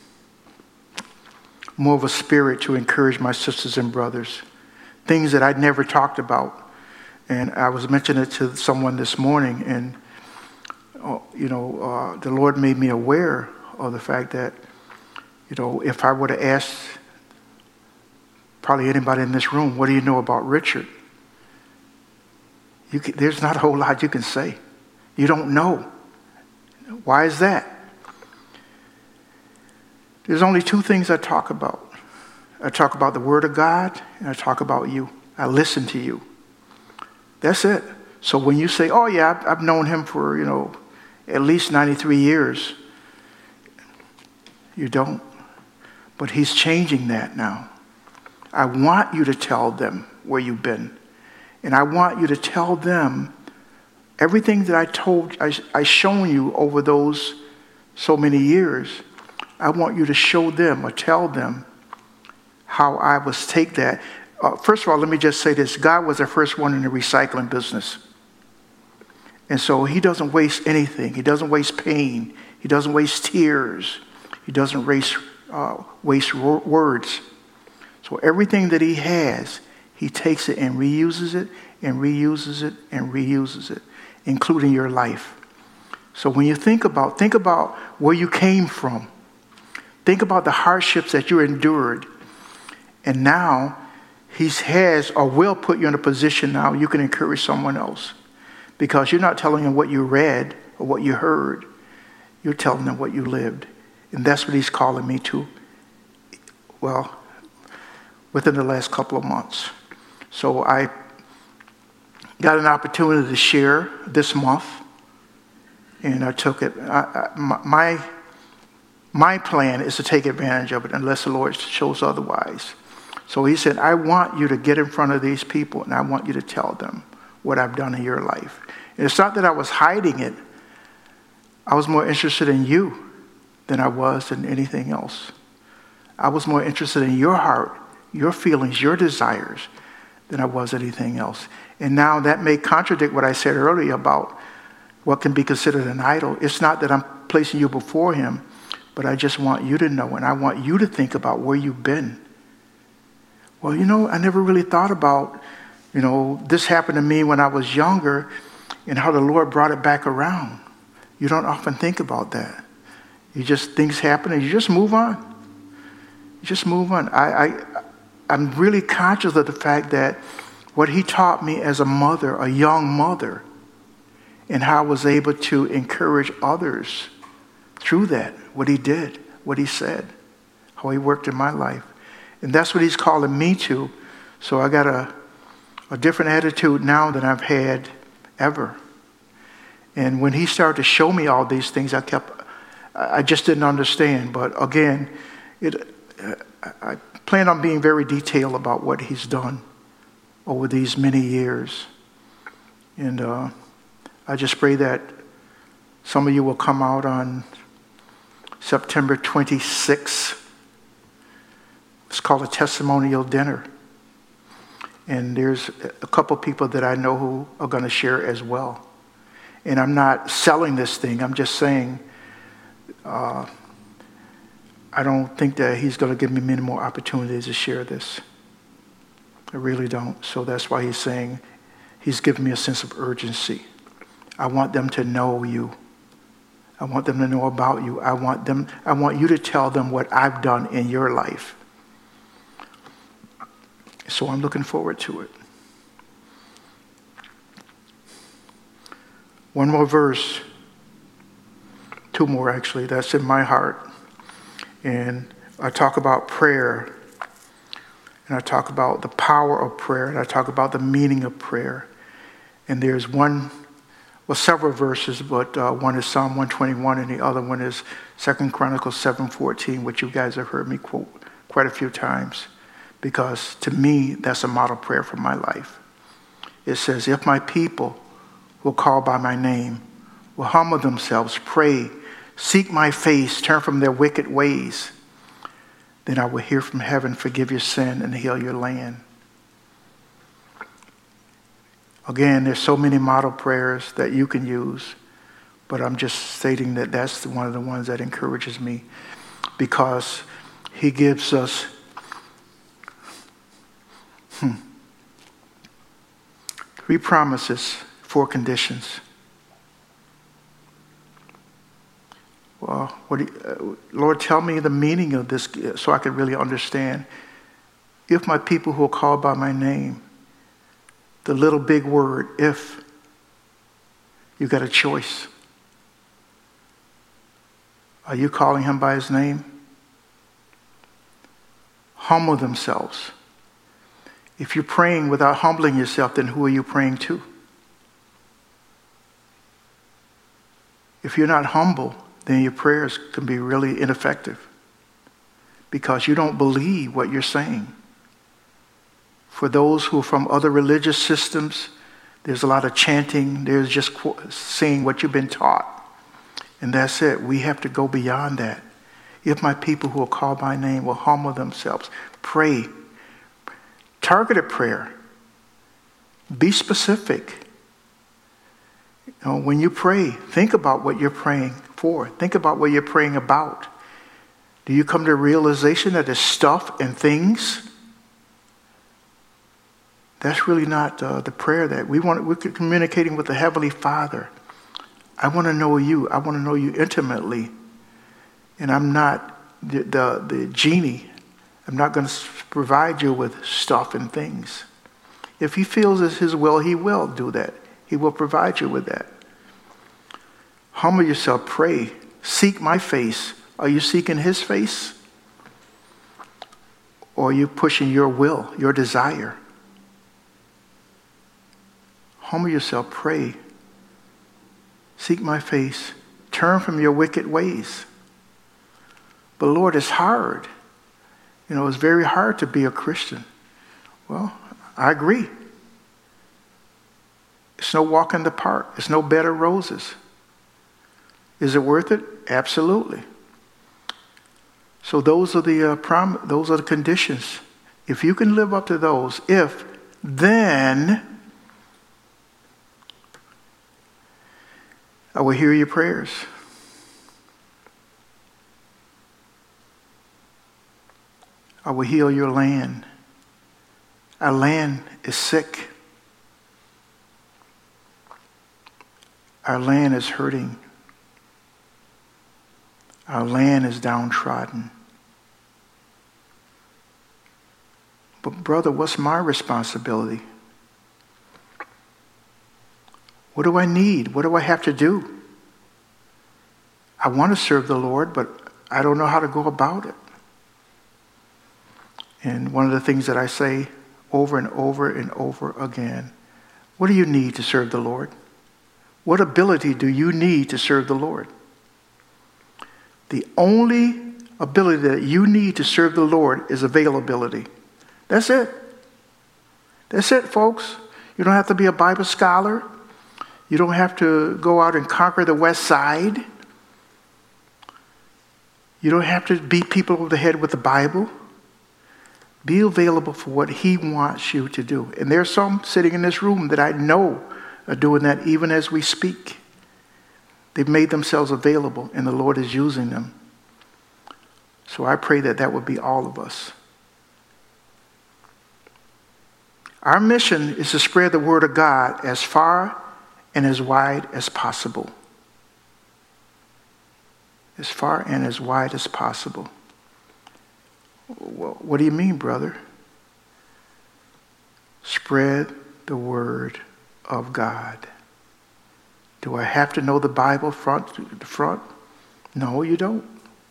[SPEAKER 1] more of a spirit to encourage my sisters and brothers. Things that I'd never talked about. And I was mentioning it to someone this morning, and uh, you know, uh, the Lord made me aware of the fact that, you know, if I were to ask probably anybody in this room, what do you know about Richard? You can, there's not a whole lot you can say. You don't know. Why is that? There's only two things I talk about. I talk about the Word of God, and I talk about you. I listen to you. That's it. So when you say, oh yeah, I've, I've known him for, you know, at least ninety-three years, you don't. But he's changing that now. I want you to tell them where you've been. And I want you to tell them everything that I told, I, I shown you over those so many years. I want you to show them or tell them how I was take that. Uh, first of all, let me just say this. God was the first one in the recycling business. And so he doesn't waste anything. He doesn't waste pain. He doesn't waste tears. He doesn't waste, uh, waste words. So everything that he has, he takes it and reuses it and reuses it and reuses it, including your life. So when you think about, think about where you came from. Think about the hardships that you endured. And now he has or will put you in a position now you can encourage someone else. Because you're not telling them what you read or what you heard. You're telling them what you lived. And that's what he's calling me to, well, within the last couple of months. So I got an opportunity to share this month. And I took it. I, I, my, my plan is to take advantage of it unless the Lord shows otherwise. So he said, I want you to get in front of these people and I want you to tell them what I've done in your life. And it's not that I was hiding it. I was more interested in you than I was in anything else. I was more interested in your heart, your feelings, your desires than I was anything else. And now that may contradict what I said earlier about what can be considered an idol. It's not that I'm placing you before him, but I just want you to know and I want you to think about where you've been. Well, you know, I never really thought about, you know, this happened to me when I was younger and how the Lord brought it back around. You don't often think about that. You just, things happen and you just move on. You just move on. I, I, I'm really conscious of the fact that what he taught me as a mother, a young mother, and how I was able to encourage others through that, what he did, what he said, how he worked in my life. And that's what he's calling me to. So I got a, a different attitude now than I've had ever. And when he started to show me all these things, I kept, I just didn't understand. But again, it, I plan on being very detailed about what he's done over these many years. And uh, I just pray that some of you will come out on September twenty-sixth. It's called a testimonial dinner. And there's a couple people that I know who are going to share as well. And I'm not selling this thing. I'm just saying uh, I don't think that he's going to give me many more opportunities to share this. I really don't. So that's why he's saying he's giving me a sense of urgency. I want them to know you. I want them to know about you. I want them. I want you to tell them what I've done in your life. So I'm looking forward to it. One more verse, two more actually, that's in my heart. And I talk about prayer, and I talk about the power of prayer, and I talk about the meaning of prayer. And there's one, well, several verses, but uh, one is Psalm one twenty-one, and the other one is Second Chronicles seven fourteen, which you guys have heard me quote quite a few times, because to me, that's a model prayer for my life. It says, if my people will call by my name, will humble themselves, pray, seek my face, turn from their wicked ways, then I will hear from heaven, forgive your sin, and heal your land. Again, there's so many model prayers that you can use, but I'm just stating that that's one of the ones that encourages me, because he gives us hmm, three promises, four conditions. Well, what do you, uh, Lord, tell me the meaning of this so I can really understand. If my people who are called by my name, the little big word, if, you got a choice. Are you calling him by his name? Humble themselves. If you're praying without humbling yourself, then who are you praying to? If you're not humble, then your prayers can be really ineffective, because you don't believe what you're saying. For those who are from other religious systems, there's a lot of chanting. There's just saying what you've been taught. And that's it. We have to go beyond that. If my people who are called by name will humble themselves, pray. Targeted prayer. Be specific. You know, when you pray, think about what you're praying for. Think about what you're praying about. Do you come to a realization that there's stuff and things? That's really not uh, the prayer that we want. We're communicating with the Heavenly Father. I want to know you. I want to know you intimately. And I'm not the, the, the genie. I'm not going to provide you with stuff and things. If he feels it's his will, he will do that. He will provide you with that. Humble yourself, pray, seek my face. Are you seeking his face? Or are you pushing your will, your desire? Humble yourself, pray, seek my face, turn from your wicked ways. But Lord, it's hard. You know, it's very hard to be a Christian. Well, I agree. It's no walk in the park. It's no bed of roses. Is it worth it? Absolutely. So those are the uh, prom- those are the conditions. If you can live up to those, if then I will hear your prayers. I will heal your land. Our land is sick. Our land is hurting. Our land is downtrodden. But brother, what's my responsibility? What do I need? What do I have to do? I want to serve the Lord, but I don't know how to go about it. And one of the things that I say over and over and over again, what do you need to serve the Lord? What ability do you need to serve the Lord? The only ability that you need to serve the Lord is availability. That's it. That's it, folks. You don't have to be a Bible scholar. You don't have to go out and conquer the West Side. You don't have to beat people over the head with the Bible. Be available for what he wants you to do. And there's some sitting in this room that I know are doing that even as we speak. They've made themselves available, and the Lord is using them. So I pray that that would be all of us. Our mission is to spread the word of God as far and as wide as possible. As far and as wide as possible. What do you mean, brother? Spread the word of God. Do I have to know the Bible front to front? No, you don't.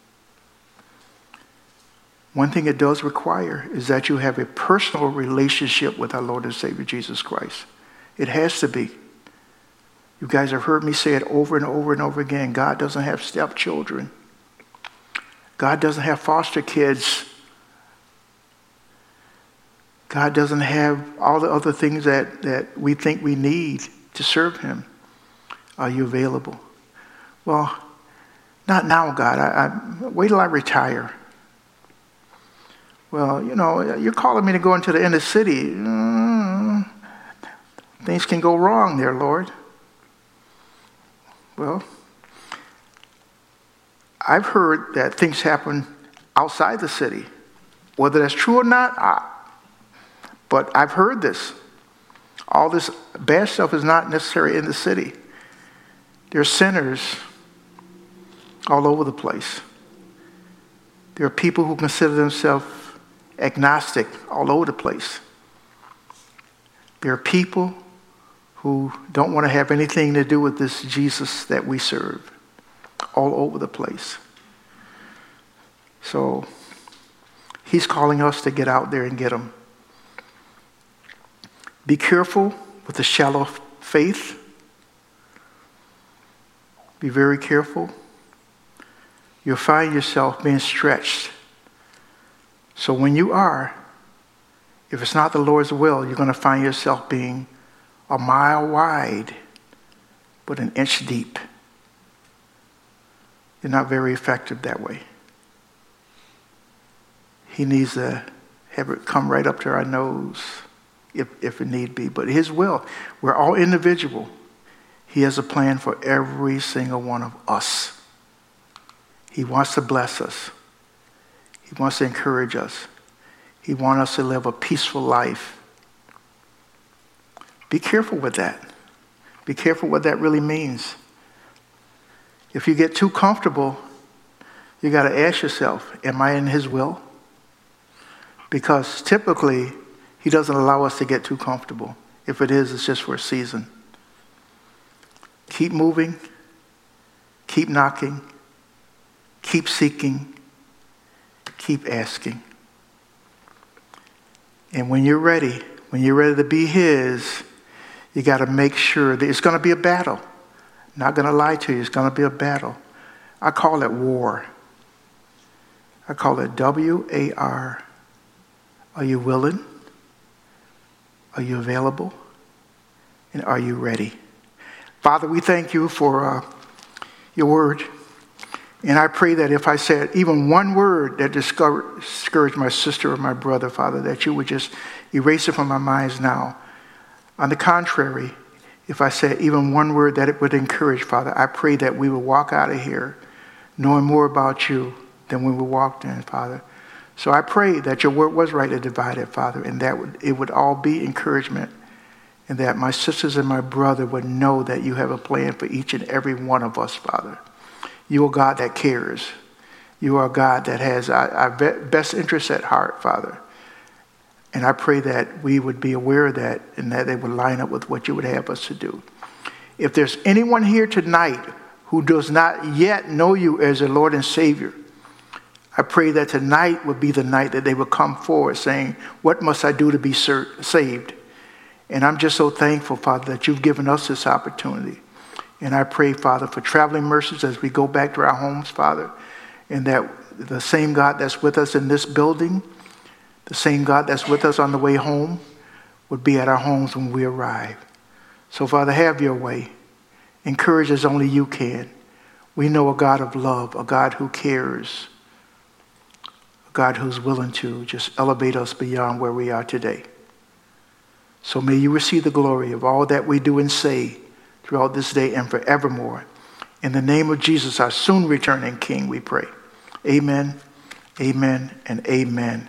[SPEAKER 1] One thing it does require is that you have a personal relationship with our Lord and Savior Jesus Christ. It has to be. You guys have heard me say it over and over and over again. God doesn't have stepchildren. God doesn't have foster kids. God doesn't have all the other things that, that we think we need to serve him. Are you available? Well, not now, God. I, I, wait till I retire. Well, you know, you're calling me to go into the inner city. Mm, things can go wrong there, Lord. Well, I've heard that things happen outside the city. Whether that's true or not, I, but I've heard this. All this bad stuff is not necessary in the city. There are sinners all over the place. There are people who consider themselves agnostic all over the place. There are people who don't want to have anything to do with this Jesus that we serve all over the place. So he's calling us to get out there and get them. Be careful with the shallow faith. Be very careful. You'll find yourself being stretched. So when you are, if it's not the Lord's will, you're going to find yourself being a mile wide, but an inch deep. You're not very effective that way. He needs to have it come right up to our nose, if, if it need be. But his will, we're all individual. He has a plan for every single one of us. He wants to bless us. He wants to encourage us. He wants us to live a peaceful life. Be careful with that. Be careful what that really means. If you get too comfortable, you got to ask yourself, am I in his will? Because typically, he doesn't allow us to get too comfortable. If it is, it's just for a season. Keep moving. Keep knocking. Keep seeking. Keep asking. And when you're ready, when you're ready to be his, you got to make sure that it's going to be a battle. Not going to lie to you. It's going to be a battle. I call it war. I call it W A R. Are you willing? Are you available? And are you ready? Father, we thank you for uh, your word. And I pray that if I said even one word that discouraged my sister or my brother, Father, that you would just erase it from our minds now. On the contrary, if I said even one word that it would encourage, Father, I pray that we will walk out of here knowing more about you than when we walked in, Father. So I pray that your word was rightly divided, Father, and that it would all be encouragement, and that my sisters and my brother would know that you have a plan for each and every one of us, Father. You are God that cares. You are God that has our, our best interests at heart, Father. And I pray that we would be aware of that and that they would line up with what you would have us to do. If there's anyone here tonight who does not yet know you as their Lord and Savior, I pray that tonight would be the night that they would come forward saying, what must I do to be saved? And I'm just so thankful, Father, that you've given us this opportunity. And I pray, Father, for traveling mercies as we go back to our homes, Father, and that the same God that's with us in this building, the same God that's with us on the way home, would be at our homes when we arrive. So, Father, have your way. Encourage as only you can. We know a God of love, a God who cares, a God who's willing to just elevate us beyond where we are today. So may you receive the glory of all that we do and say throughout this day and forevermore. In the name of Jesus, our soon returning King, we pray. Amen, amen, and amen.